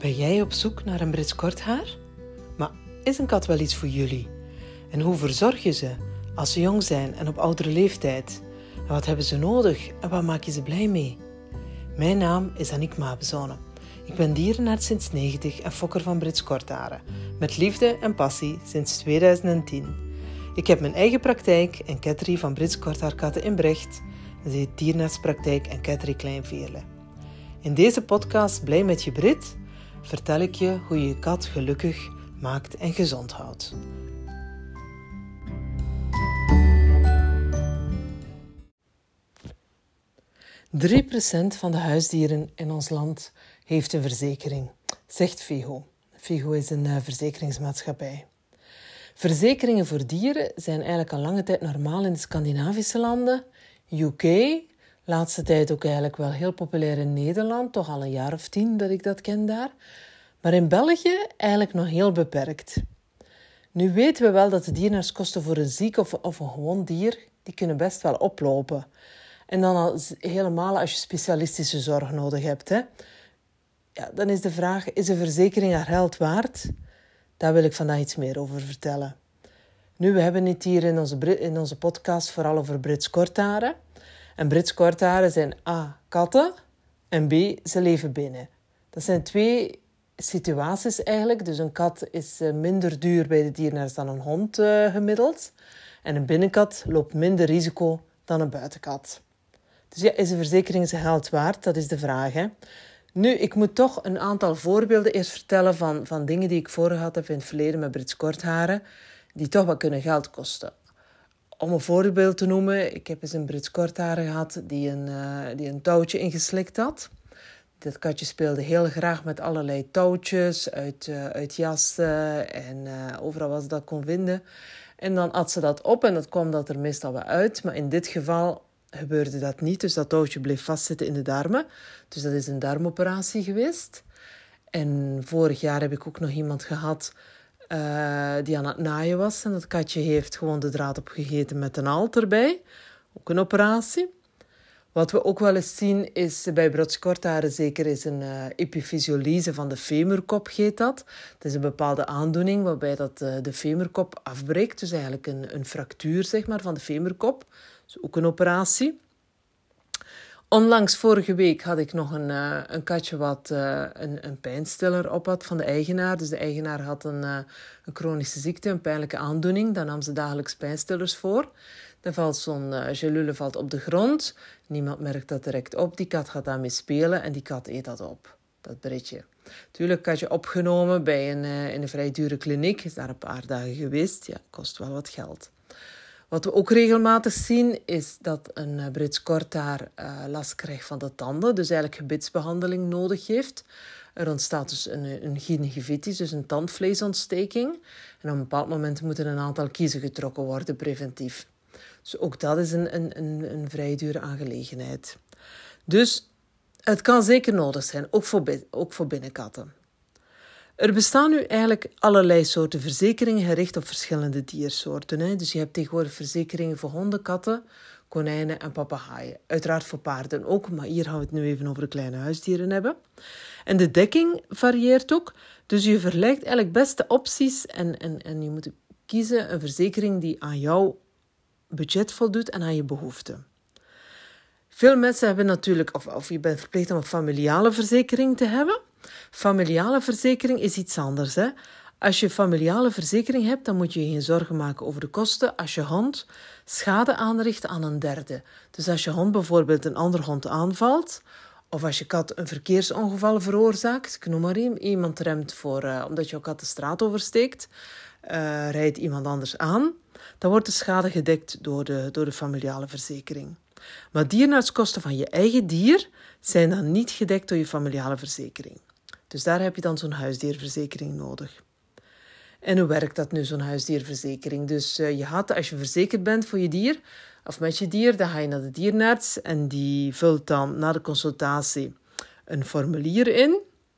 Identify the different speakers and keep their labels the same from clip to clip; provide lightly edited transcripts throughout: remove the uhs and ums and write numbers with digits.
Speaker 1: Ben jij op zoek naar een Brits korthaar? Maar is een kat wel iets voor jullie? En hoe verzorg je ze als ze jong zijn en op oudere leeftijd? En wat hebben ze nodig en wat maak je ze blij mee? Mijn naam is Aniek Mabezone. Ik ben dierenarts sinds 90 en fokker van Brits kortharen. Met liefde en passie sinds 2010. Ik heb mijn eigen praktijk en ketterie van Brits korthaarkatten in Brecht. Dat heet Dierenartspraktijk en Ketterie Kleinveerle. In deze podcast Blij met je Brit vertel ik je hoe je je kat gelukkig maakt en gezond houdt. (3% van de huisdieren in ons land heeft een verzekering, zegt Vigo. Vigo is een verzekeringsmaatschappij. Verzekeringen voor dieren zijn eigenlijk al lange tijd normaal in de Scandinavische landen. UK, laatste tijd ook eigenlijk wel heel populair in Nederland, toch al een jaar of 10 dat ik dat ken daar. Maar in België eigenlijk nog heel beperkt. Nu weten we wel dat de dierenartskosten voor een ziek of een gewond dier, die kunnen best wel oplopen. En dan helemaal als je specialistische zorg nodig hebt. Hè? Ja, dan is de vraag, is een verzekering haar geld waard? Daar wil ik vandaag iets meer over vertellen. Nu, we hebben het hier in onze podcast vooral over Brits kortharen. En Brits kortharen zijn A, katten en B, ze leven binnen. Dat zijn twee situaties eigenlijk. Dus een kat is minder duur bij de dierenarts dan een hond gemiddeld. En een binnenkat loopt minder risico dan een buitenkat. Dus ja, is een verzekering zijn geld waard? Dat is de vraag, hè? Nu, ik moet toch een aantal voorbeelden eerst vertellen van dingen die ik voorgehad heb in het verleden met Brits kortharen, die toch wat kunnen geld kosten. Om een voorbeeld te noemen, ik heb eens een Brits kortharen gehad die een touwtje ingeslikt had. Dat katje speelde heel graag met allerlei touwtjes uit jassen en overal waar ze dat kon vinden. En dan at ze dat op en dat kwam dat er meestal wel uit. Maar in dit geval gebeurde dat niet, dus dat touwtje bleef vastzitten in de darmen. Dus dat is een darmoperatie geweest. En vorig jaar heb ik ook nog iemand gehad die aan het naaien was. En dat katje heeft gewoon de draad opgegeten met een naald erbij. Ook een operatie. Wat we ook wel eens zien is bij Brits kortharen zeker is een epifysiolyse van de femurkop heet dat. Dat is een bepaalde aandoening waarbij dat de femurkop afbreekt. Dus eigenlijk een fractuur zeg maar, van de femurkop. Dus ook een operatie. Onlangs vorige week had ik nog een katje wat een pijnstiller op had van de eigenaar. Dus de eigenaar had een chronische ziekte, een pijnlijke aandoening. Daar nam ze dagelijks pijnstillers voor. Dan valt zo'n gelule op de grond. Niemand merkt dat direct op. Die kat gaat daarmee spelen en die kat eet dat op, dat britje. Tuurlijk had je opgenomen bij in een vrij dure kliniek. Is daar een paar dagen geweest. Ja, kost wel wat geld. Wat we ook regelmatig zien is dat een Brits korthaar last krijgt van de tanden. Dus eigenlijk gebitsbehandeling nodig heeft. Er ontstaat dus een gingivitis, dus een tandvleesontsteking. En op een bepaald moment moeten een aantal kiezen getrokken worden preventief. Dus ook dat is een vrij dure aangelegenheid. Dus het kan zeker nodig zijn, ook voor binnenkatten. Er bestaan nu eigenlijk allerlei soorten verzekeringen gericht op verschillende diersoorten. Hè? Dus je hebt tegenwoordig verzekeringen voor honden, katten, konijnen en papegaaien. Uiteraard voor paarden ook, maar hier gaan we het nu even over de kleine huisdieren hebben. En de dekking varieert ook. Dus je vergelijkt eigenlijk beste opties en je moet kiezen een verzekering die aan jouw budget voldoet en aan je behoeften. Veel mensen hebben natuurlijk, of je bent verplicht om een familiale verzekering te hebben. Familiale verzekering is iets anders. Hè? Als je een familiale verzekering hebt, dan moet je je geen zorgen maken over de kosten als je hond schade aanricht aan een derde. Dus als je hond bijvoorbeeld een ander hond aanvalt, of als je kat een verkeersongeval veroorzaakt, ik noem maar iemand remt omdat jouw kat de straat oversteekt, rijdt iemand anders aan, dan wordt de schade gedekt door de familiale verzekering. Maar dierenartskosten van je eigen dier zijn dan niet gedekt door je familiale verzekering. Dus daar heb je dan zo'n huisdierverzekering nodig. En hoe werkt dat nu, zo'n huisdierverzekering? Dus als je verzekerd bent voor je dier, of met je dier, dan ga je naar de dierenarts en die vult dan na de consultatie een formulier in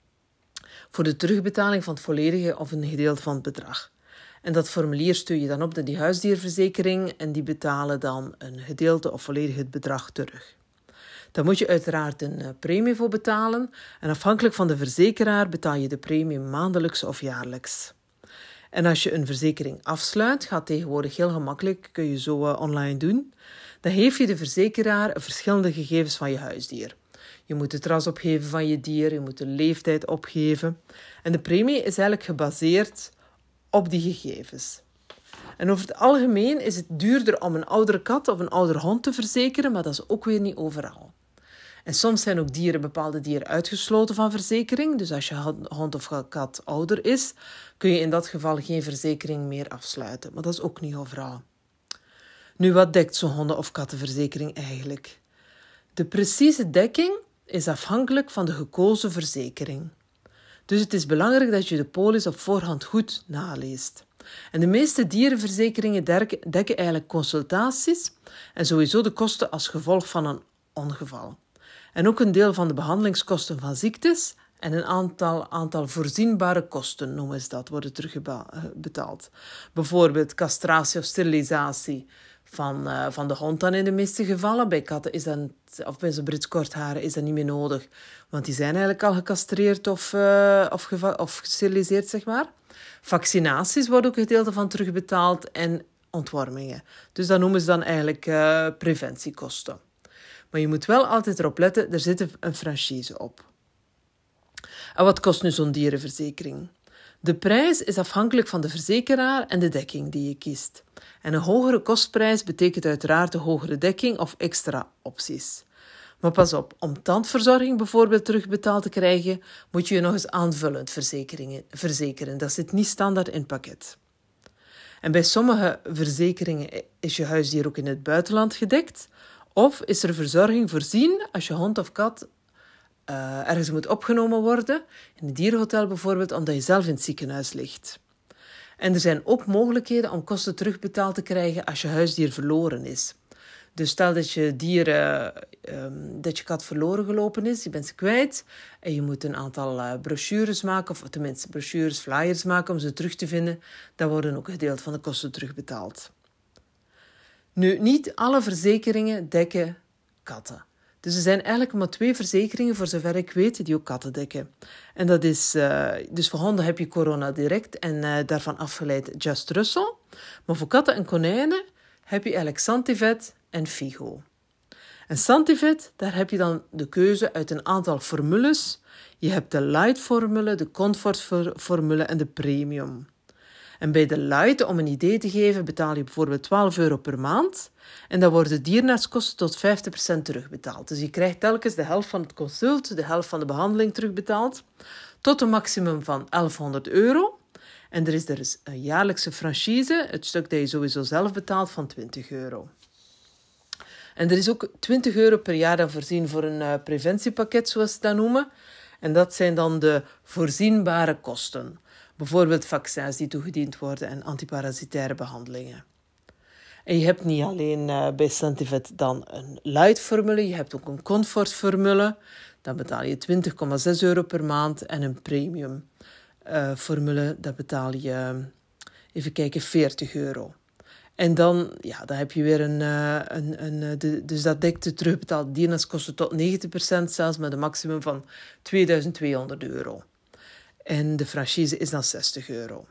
Speaker 1: voor de terugbetaling van het volledige of een gedeelte van het bedrag. En dat formulier stuur je dan op naar die huisdierverzekering en die betalen dan een gedeelte of volledig het bedrag terug. Daar moet je uiteraard een premie voor betalen. En afhankelijk van de verzekeraar betaal je de premie maandelijks of jaarlijks. En als je een verzekering afsluit, gaat tegenwoordig heel gemakkelijk, kun je zo online doen, dan geef je de verzekeraar verschillende gegevens van je huisdier. Je moet het ras opgeven van je dier, je moet de leeftijd opgeven. En de premie is eigenlijk gebaseerd op die gegevens. En over het algemeen is het duurder om een oudere kat of een oudere hond te verzekeren, maar dat is ook weer niet overal. En soms zijn ook bepaalde dieren uitgesloten van verzekering. Dus als je hond of kat ouder is, kun je in dat geval geen verzekering meer afsluiten. Maar dat is ook niet overal. Nu, wat dekt zo'n honden- of kattenverzekering eigenlijk? De precieze dekking is afhankelijk van de gekozen verzekering. Dus het is belangrijk dat je de polis op voorhand goed naleest. En de meeste dierenverzekeringen dekken eigenlijk consultaties en sowieso de kosten als gevolg van een ongeval. En ook een deel van de behandelingskosten van ziektes en een aantal voorzienbare kosten, noemen ze dat, worden terugbetaald. Bijvoorbeeld castratie of sterilisatie van de hond dan in de meeste gevallen. Bij katten of bij zo'n Brits kortharen is dat niet meer nodig, want die zijn eigenlijk al gecastreerd of gesteriliseerd, zeg maar. Vaccinaties worden ook een gedeelte van terugbetaald en ontwormingen. Dus dat noemen ze dan eigenlijk preventiekosten. Maar je moet wel altijd erop letten, er zit een franchise op. En wat kost nu zo'n dierenverzekering? De prijs is afhankelijk van de verzekeraar en de dekking die je kiest. En een hogere kostprijs betekent uiteraard een hogere dekking of extra opties. Maar pas op, om tandverzorging bijvoorbeeld terugbetaald te krijgen, moet je nog eens aanvullend verzekeren. Dat zit niet standaard in het pakket. En bij sommige verzekeringen is je huisdier ook in het buitenland gedekt. Of is er verzorging voorzien als je hond of kat ergens moet opgenomen worden, in een dierenhotel bijvoorbeeld, omdat je zelf in het ziekenhuis ligt. En er zijn ook mogelijkheden om kosten terugbetaald te krijgen als je huisdier verloren is. Dus stel dat je kat verloren gelopen is, je bent ze kwijt en je moet een aantal brochures maken, of tenminste brochures, flyers maken om ze terug te vinden, dan worden ook een gedeelte van de kosten terugbetaald. Nu, niet alle verzekeringen dekken katten. Dus er zijn eigenlijk maar 2 verzekeringen, voor zover ik weet, die ook katten dekken. En dat is, dus voor honden heb je Corona Direct en daarvan afgeleid Just Russell. Maar voor katten en konijnen heb je eigenlijk Santivet en Figo. En Santivet, daar heb je dan de keuze uit een aantal formules. Je hebt de Light-formule, de Comfort-formule en de Premium. En bij de Light, om een idee te geven, betaal je bijvoorbeeld €12 per maand. En dan worden dierenartskosten tot 50% terugbetaald. Dus je krijgt telkens de helft van het consult, de helft van de behandeling terugbetaald, tot een maximum van €1100. En er is dus een jaarlijkse franchise, het stuk dat je sowieso zelf betaalt, van €20. En er is ook €20 per jaar dan voorzien voor een preventiepakket, zoals ze dat noemen. En dat zijn dan de voorzienbare kosten. Bijvoorbeeld vaccins die toegediend worden en antiparasitaire behandelingen. En je hebt niet alleen bij Santivet dan een Light-formule, je hebt ook een Comfort-formule. Dan betaal je €20,6 per maand en een Premium-formule, dat betaal je, even kijken, €40. En dan heb je weer dus dat dekt de terugbetaalde dierenartskosten tot 90%, zelfs met een maximum van €2200. En de franchise is dan €60.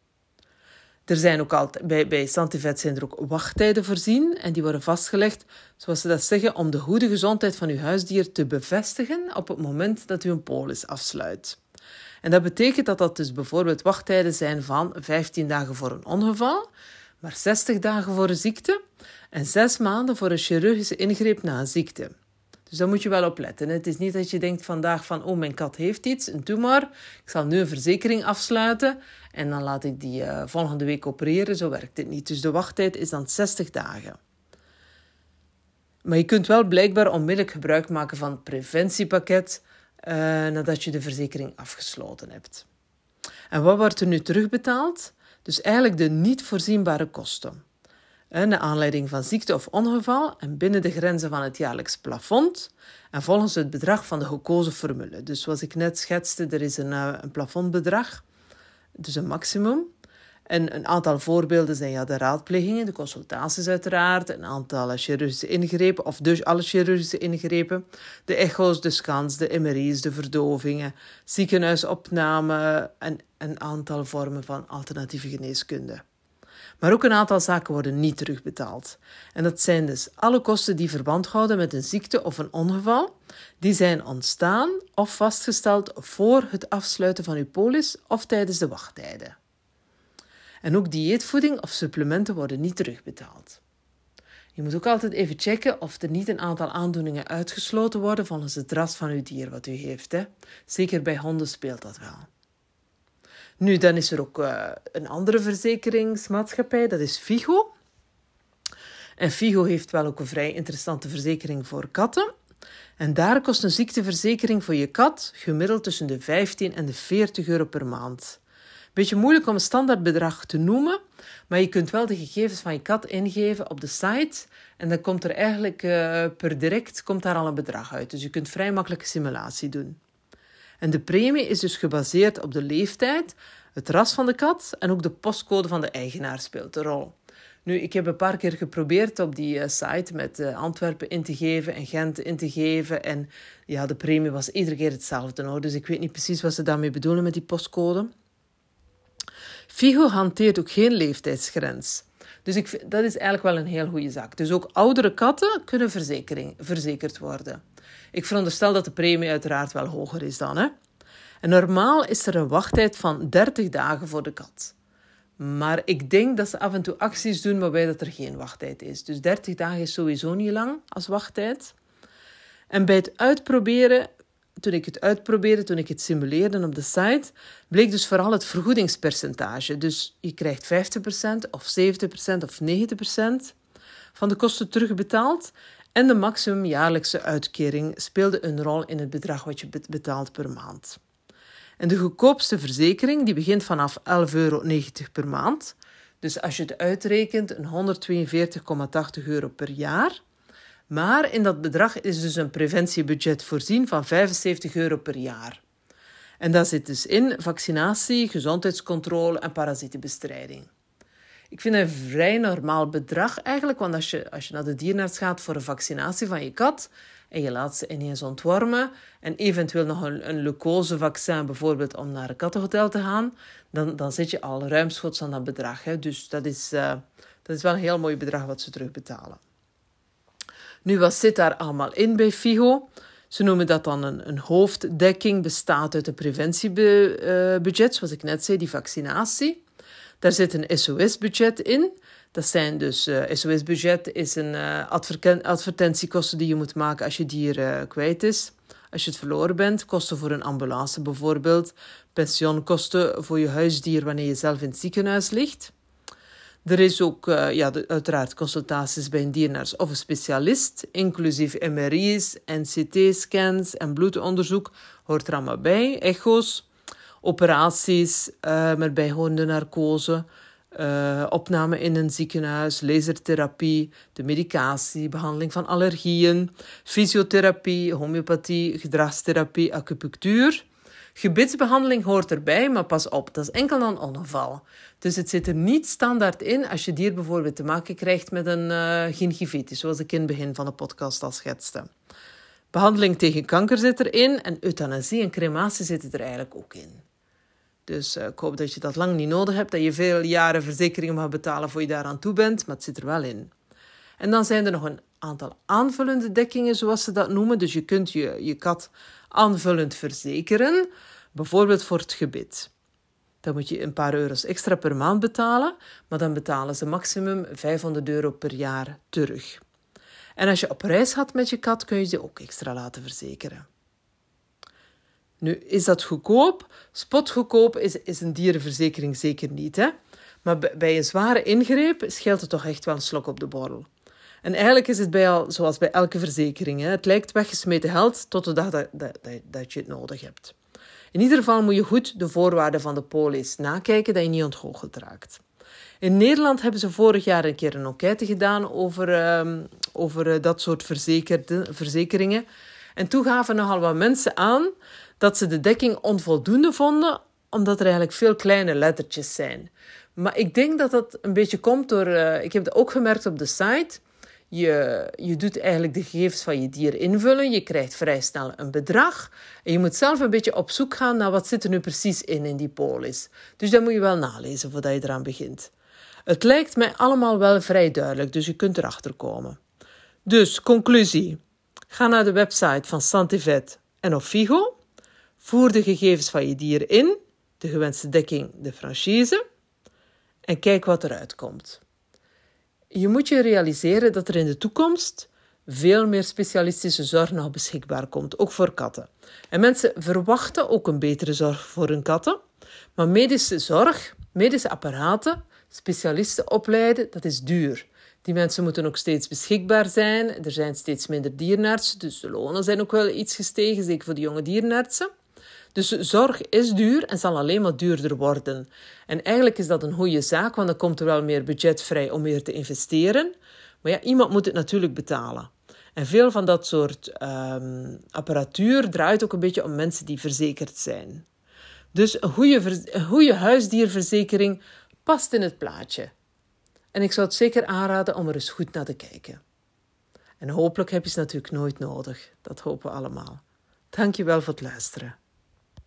Speaker 1: Er zijn ook altijd, bij Santivet zijn er ook wachttijden voorzien en die worden vastgelegd, zoals ze dat zeggen, om de goede gezondheid van uw huisdier te bevestigen op het moment dat u een polis afsluit. En dat betekent dat dat dus bijvoorbeeld wachttijden zijn van 15 dagen voor een ongeval, maar 60 dagen voor een ziekte en 6 maanden voor een chirurgische ingreep na een ziekte. Dus daar moet je wel op letten. Het is niet dat je denkt vandaag van, oh, mijn kat heeft iets, een tumor, ik zal nu een verzekering afsluiten en dan laat ik die volgende week opereren. Zo werkt het niet. Dus de wachttijd is dan 60 dagen. Maar je kunt wel blijkbaar onmiddellijk gebruik maken van het preventiepakket nadat je de verzekering afgesloten hebt. En wat wordt er nu terugbetaald? Dus eigenlijk de niet voorzienbare kosten. Naar aanleiding van ziekte of ongeval en binnen de grenzen van het jaarlijks plafond en volgens het bedrag van de gekozen formule. Dus zoals ik net schetste, er is een plafondbedrag, dus een maximum. En een aantal voorbeelden zijn de raadplegingen, de consultaties uiteraard, een aantal chirurgische ingrepen, of dus alle chirurgische ingrepen, de echo's, de scans, de MRI's, de verdovingen, ziekenhuisopname en een aantal vormen van alternatieve geneeskunde. Maar ook een aantal zaken worden niet terugbetaald. En dat zijn dus alle kosten die verband houden met een ziekte of een ongeval, die zijn ontstaan of vastgesteld voor het afsluiten van uw polis of tijdens de wachttijden. En ook dieetvoeding of supplementen worden niet terugbetaald. Je moet ook altijd even checken of er niet een aantal aandoeningen uitgesloten worden volgens het ras van uw dier wat u heeft. Hè. Zeker bij honden speelt dat wel. Nu, dan is er ook een andere verzekeringsmaatschappij, dat is Figo. En Figo heeft wel ook een vrij interessante verzekering voor katten. En daar kost een ziekteverzekering voor je kat gemiddeld tussen de 15 en de 40 euro per maand. Beetje moeilijk om een standaardbedrag te noemen, maar je kunt wel de gegevens van je kat ingeven op de site en dan komt er eigenlijk per direct komt daar al een bedrag uit. Dus je kunt vrij makkelijk een simulatie doen. En de premie is dus gebaseerd op de leeftijd, het ras van de kat en ook de postcode van de eigenaar speelt een rol. Nu, ik heb een paar keer geprobeerd op die site met Antwerpen in te geven en Gent in te geven. En ja, de premie was iedere keer hetzelfde hoor. Dus ik weet niet precies wat ze daarmee bedoelen met die postcode. Figo hanteert ook geen leeftijdsgrens. Dus dat is eigenlijk wel een heel goede zaak. Dus ook oudere katten kunnen verzekerd worden. Ik veronderstel dat de premie uiteraard wel hoger is dan. Hè? En normaal is er een wachttijd van 30 dagen voor de kat. Maar ik denk dat ze af en toe acties doen waarbij dat er geen wachttijd is. Dus 30 dagen is sowieso niet lang als wachttijd. En bij het uitproberen, toen ik het simuleerde op de site, bleek dus vooral het vergoedingspercentage. Dus je krijgt 50% of 70% of 90% van de kosten terugbetaald. En de maximum jaarlijkse uitkering speelde een rol in het bedrag wat je betaalt per maand. En de goedkoopste verzekering die begint vanaf €11,90 per maand. Dus als je het uitrekent, een €142,80 per jaar. Maar in dat bedrag is dus een preventiebudget voorzien van €75 per jaar. En daar zit dus in vaccinatie, gezondheidscontrole en parasietenbestrijding. Ik vind een vrij normaal bedrag eigenlijk, want als je naar de dierenarts gaat voor een vaccinatie van je kat en je laat ze ineens ontwormen en eventueel nog een leukosevaccin bijvoorbeeld om naar een kattenhotel te gaan, dan zit je al ruimschoots aan dat bedrag. Hè. Dus dat is wel een heel mooi bedrag wat ze terugbetalen. Nu, wat zit daar allemaal in bij Figo? Ze noemen dat dan een hoofddekking, bestaat uit een preventiebudget, zoals ik net zei, die vaccinatie. Daar zit een SOS-budget in. Dat zijn dus, SOS-budget is een advertentiekosten die je moet maken als je dier kwijt is. Als je het verloren bent, kosten voor een ambulance bijvoorbeeld, pensioenkosten voor je huisdier wanneer je zelf in het ziekenhuis ligt. Er is ook uiteraard consultaties bij een dierenarts of een specialist, inclusief MRI's, CT-scans en bloedonderzoek hoort er allemaal bij, echo's, operaties met bijhorende narcose, opname in een ziekenhuis, lasertherapie, de medicatie, behandeling van allergieën, fysiotherapie, homeopathie, gedragstherapie, acupunctuur. Gebitsbehandeling hoort erbij, maar pas op, dat is enkel een ongeval. Dus het zit er niet standaard in als je dier bijvoorbeeld te maken krijgt met een gingivitis, zoals ik in het begin van de podcast al schetste. Behandeling tegen kanker zit erin en euthanasie en crematie zitten er eigenlijk ook in. Dus ik hoop dat je dat lang niet nodig hebt, dat je veel jaren verzekeringen mag betalen voor je daaraan toe bent, maar het zit er wel in. En dan zijn er nog een aantal aanvullende dekkingen, zoals ze dat noemen. Dus je kunt je kat aanvullend verzekeren, bijvoorbeeld voor het gebit. Dan moet je een paar euro's extra per maand betalen, maar dan betalen ze maximum €500 per jaar terug. En als je op reis gaat met je kat, kun je ze ook extra laten verzekeren. Nu, is dat goedkoop? Spotgoedkoop is een dierenverzekering zeker niet, hè? Maar bij een zware ingreep scheelt het toch echt wel een slok op de borrel. En eigenlijk is het zoals bij elke verzekering. Hè? Het lijkt weggesmeten geld tot de dag dat je het nodig hebt. In ieder geval moet je goed de voorwaarden van de polis nakijken, dat je niet ontgoocheld raakt. In Nederland hebben ze vorig jaar een keer een enquête gedaan over dat soort verzekeringen. En toen gaven nogal wat mensen aan dat ze de dekking onvoldoende vonden, omdat er eigenlijk veel kleine lettertjes zijn. Maar ik denk dat dat een beetje komt door... ik heb dat ook gemerkt op de site. Je doet eigenlijk de gegevens van je dier invullen. Je krijgt vrij snel een bedrag. En je moet zelf een beetje op zoek gaan naar wat zit er nu precies in die polis. Dus dat moet je wel nalezen voordat je eraan begint. Het lijkt mij allemaal wel vrij duidelijk, dus je kunt erachter komen. Dus, conclusie. Ga naar de website van Santivet en of Figo. Voer de gegevens van je dier in, de gewenste dekking, de franchise. En kijk wat eruit komt. Je moet je realiseren dat er in de toekomst veel meer specialistische zorg nog beschikbaar komt, ook voor katten. En mensen verwachten ook een betere zorg voor hun katten. Maar medische zorg, medische apparaten, specialisten opleiden, dat is duur. Die mensen moeten ook steeds beschikbaar zijn. Er zijn steeds minder dierenartsen, dus de lonen zijn ook wel iets gestegen, zeker voor de jonge dierenartsen. Dus zorg is duur en zal alleen maar duurder worden. En eigenlijk is dat een goede zaak, want dan komt er wel meer budget vrij om meer te investeren. Maar ja, iemand moet het natuurlijk betalen. En veel van dat soort apparatuur draait ook een beetje om mensen die verzekerd zijn. Dus een goede huisdierverzekering past in het plaatje. En ik zou het zeker aanraden om er eens goed naar te kijken. En hopelijk heb je het natuurlijk nooit nodig. Dat hopen we allemaal. Dank je wel voor het luisteren.